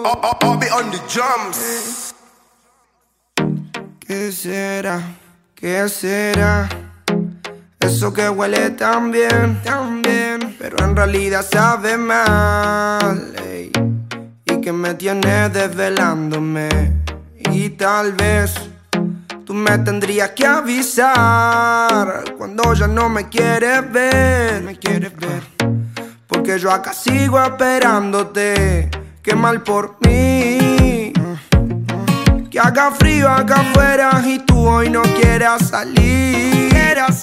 Be on the drums. ¿Qué será? ¿Qué será? Eso que huele tan bien, pero en realidad sabe mal, ey. Y que me tiene desvelándome. Y tal vez tú me tendrías que avisar cuando ya no me quieres ver, porque yo acá sigo esperándote. Qué mal por mí, que haga frío acá afuera y tú hoy no quieras salir.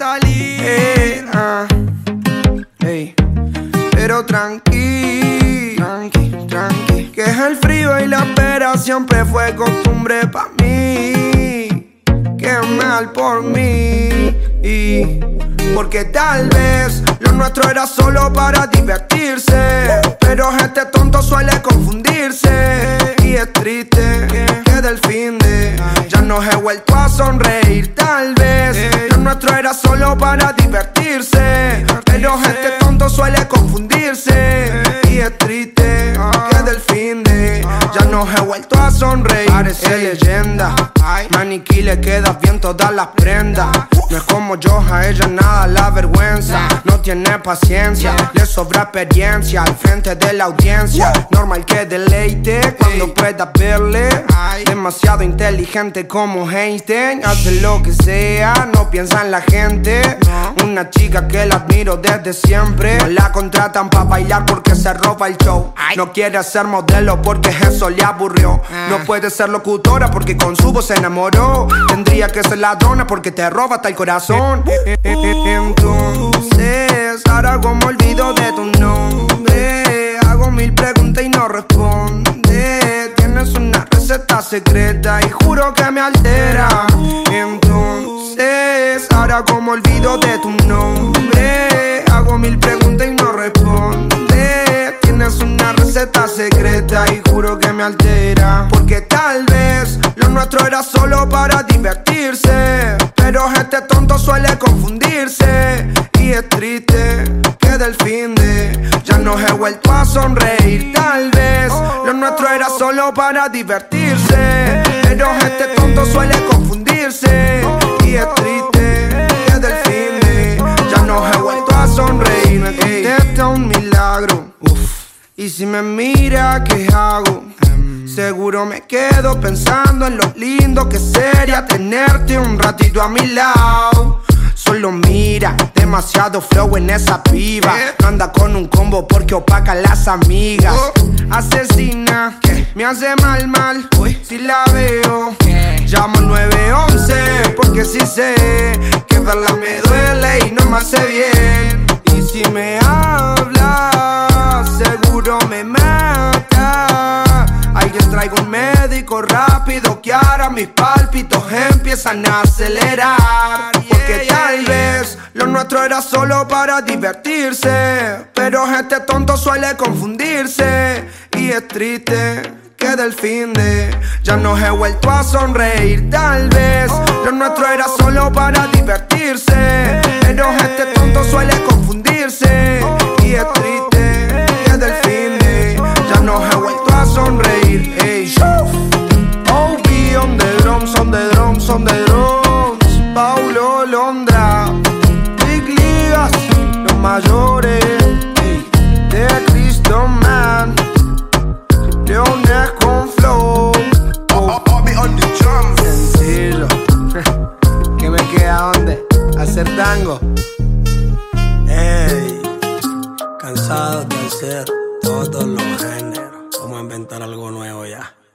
Hey. Pero tranqui, que es el frío y la espera siempre fue costumbre pa' mí. Qué mal por mí, porque tal vez lo nuestro era solo para divertirse, pero este tonto suele confundirse. Y es triste que del fin de ya no he vuelto a sonreír. Tal vez lo nuestro era solo para divertirse, pero este tonto suele confundirse. Y es triste que del fin de ya no he vuelto a sonreír. Parece leyenda, maniquí le quedas bien todas las prendas. No es como yo, a ella nada la vergüenza. No tiene paciencia, le sobra experiencia al frente de la audiencia. Normal que deleite cuando pueda verle. Demasiado inteligente como Einstein. Hace lo que sea, no piensa en la gente. Una chica que la admiro desde siempre. No la contratan pa' bailar porque se roba el show. No quiere ser modelo porque eso le aburrió. No puede ser locutora porque con su voz se enamoró. Tendría que ser ladrona porque te roba hasta el corazón. Entonces, ahora como olvido de tu nombre, hago mil preguntas y no responde. Tienes una receta secreta y juro que me altera. Entonces, ahora como olvido de tu nombre, hago mil preguntas y no responde. Tienes una receta secreta y juro que me altera. Porque tal vez lo nuestro era solo para divertirse, pero este tonto suele confundirse. Y es triste que del fin de ya no he vuelto a sonreír. Tal vez lo nuestro era solo para divertirse, pero este tonto suele confundirse. Y es triste que del fin de ya no he vuelto a sonreír. Me contesta un milagro. Y si me mira, ¿qué hago? Seguro me quedo pensando en lo lindo que sería tenerte un ratito a mi lado. Solo mira, demasiado flow en esa piba. No anda con un combo porque opaca a las amigas. Asesina, me hace mal, si la veo. Llamo al 911 porque sí sé que verla me duele y no me hace bien. Y si me habla, seguro me mata. Alguien traiga un médico rápido que ahora mis pálpitos empiezan a acelerar. Porque tal vez lo nuestro era solo para divertirse, pero este tonto suele confundirse. Y es triste que del fin de ya no he vuelto a sonreír. Tal vez lo nuestro era solo para divertirse, pero este tonto suele confundirse. Y es triste que del fin de ya no he vuelto a sonreír. Ey. OB on the drums, on the drums, on the drums. Paulo Londra, Big Ligas, los mayores, ey. De Cristo Man, Leones con flow. Be on the drums. Sencillo. ¿Qué me queda dónde? Hacer tango. Ey, cansado de hacer todos los géneros. Vamos a inventar algo nuevo ya.